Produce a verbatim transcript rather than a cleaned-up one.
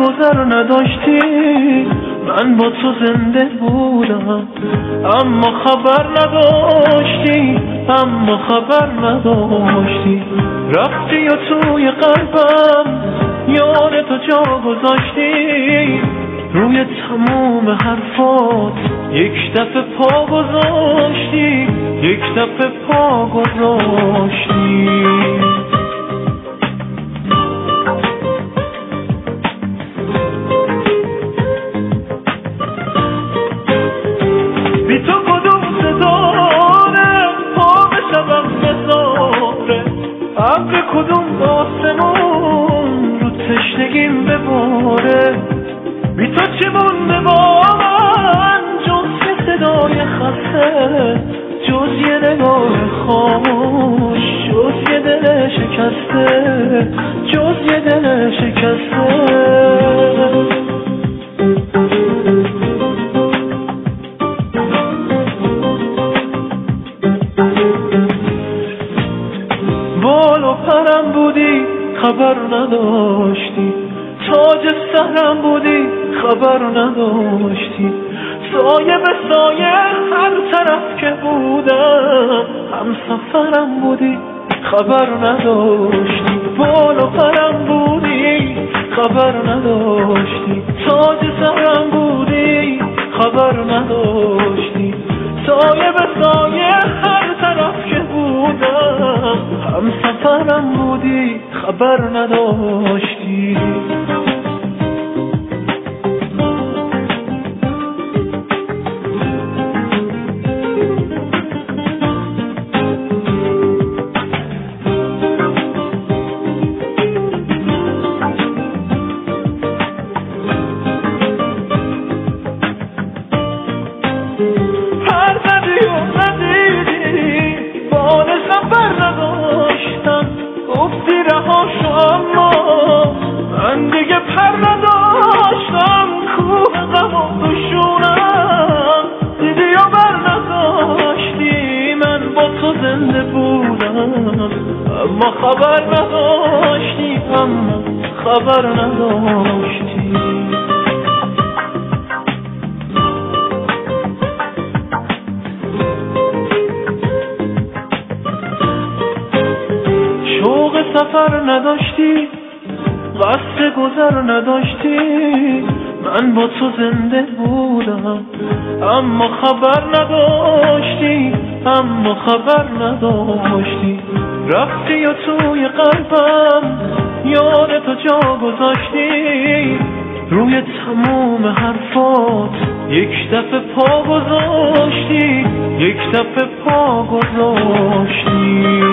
گذر نداشتی، من با تو زنده بودم اما خبر نداشتی، اما خبر نداشتی. رفتی و توی قلبم یاد تو جا گذاشتی، روی تموم حرفات یک دفعه پا گذاشتی، یک دفعه پا گذاشتی. بی تو کدوم ستاره پا بشوم نزاره، ابر کدوم آسمون رو تشنگیم بباره. بی تو چی مونده با من جز یه صدای خسته، جز یه نگاه خاموش، جز یه دل شکسته، جز یه دل شکسته. بال و پرم بودی خبر نداشتی، تاج سرم بودی خبر نداشتی. سایه به سایه هر طرف که بودم هم سفرم بودی خبر نداشتی. بال و پرم بودی خبر نداشتی، تاج سرم بودی خبر نداشتی. سایه به سایه هر طرف که بودم هم سفرم بودی خبر نداشتی. گفتی رها شو اما من دیگه پر نداشتم، کوه غم و دوشونم دیدی یا بر نداشتی. من با تو زنده بودم اما خبر نداشتی، اما خبر نداشتی. شوق سفر نداشتی، قصد گذر نداشتی، من با تو زنده بودم اما خبر نداشتی، اما خبر نداشتی. رفتی و توی قلبم یاد تو جا گذاشتی، روی تموم حرفات یک دفعه پا گذاشتی، یک دفعه پا گذاشتی.